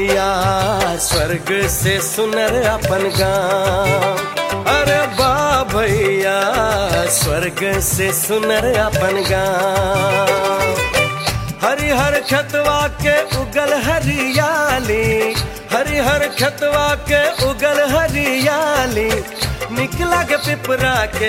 भैया स्वर्ग से सुनर अपन गाँव। अरे बा भैया स्वर्ग से सुनर अपन गाँव। हरिहर खतवा के उगल हरियाली, हरिहर खतवा के उगल हरियाली, निकला के पिपरा के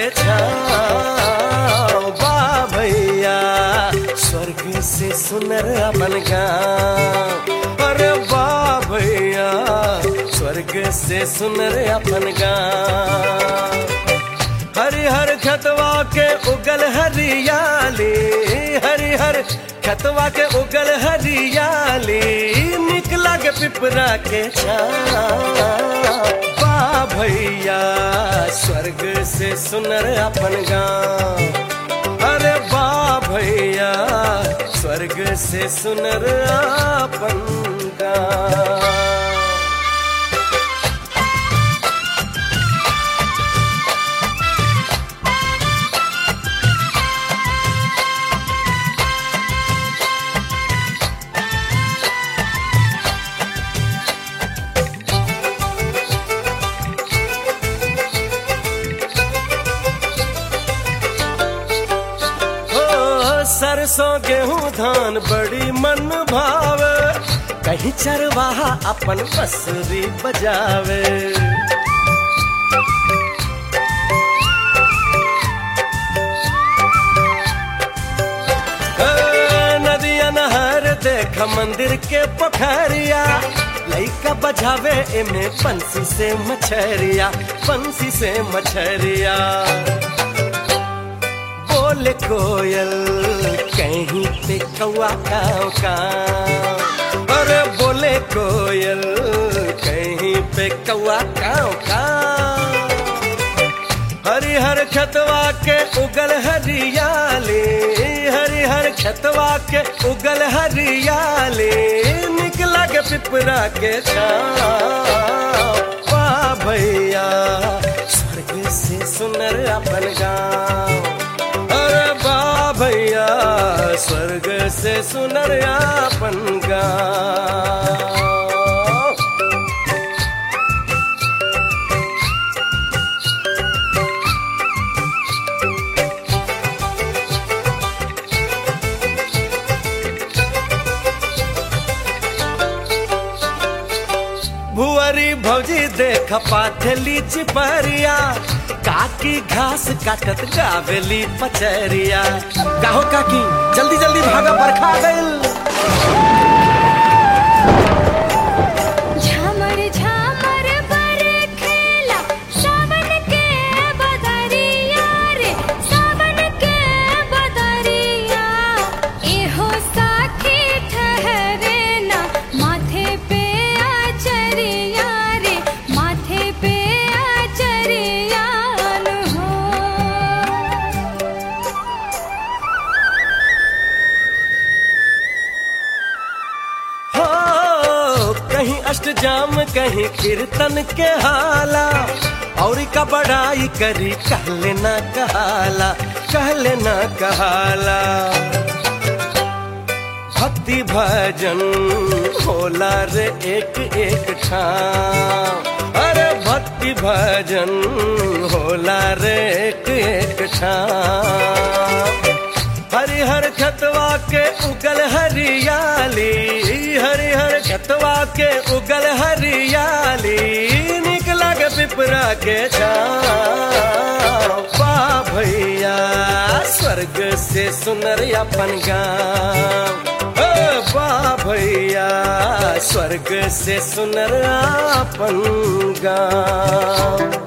छाँव। बा भैया स्वर्ग से सुनर अपन गाँव। अरे बा भैया स्वर्ग से सुनर अपन गाँव। हरिहर खतवा के उगल हरियाली, हरिहर खतवा के उगल हरियाली, निकला के पिपरा के छाँव। बा भैया स्वर्ग से सुनर अपन गाँव। अरे बा भैया स्वर्ग से सुनर अपन गाँव। सरसों गेहूं धान बड़ी मन भावे, कहीं चरवाहा अपन बंसुरी बजावे। नदिया नहर देख मंदिर के पोखरिया, लइका बजावे एमे बंसी से मछरिया, बंसी से मछरिया। बोले कोयल कहीं पे कौआ काव काव। अरे बोले कोयल कहीं पे कौआ काव काव। हरिहर खतवा के उगल हरियाली, हरिहर खतवा के उगल हरियाली, निकला के पिपरा के छाँव। बा भैया स्वर्ग से सुनर अपन गाँव। भैया स्वर्ग से सुनर अपन गाँव। भुअरी भौजी देख पाथली चिपरिया, काकी घास काटत गावेली पचरिया। काहो काकी जल्दी जल्दी भागा बरखा आ गइल। झामर झामर बरखेला सावन के बदरिया रे, सावन के बदरिया। एहो साथी ठहरे ना माथे पे आचरिया रे, माथे पे आचरिया। कहीं अष्टजाम कहीं कीर्तन के हाला, और का बड़ाई करी कहले ना कहाला, कहले ना कहाला। भक्ति भजन होला रे एक एक ठाम। अरे भक्ति भजन होला रे एक एक ठाम। हरिहर खतवा के उगल हरियाली, हरिहर खतवा के उगल हरियाली, निकला के पिपरा के छाँव। बा भैया स्वर्ग से सुनर अपन गाँव। बा भैया स्वर्ग से सुनर अपन गाँव।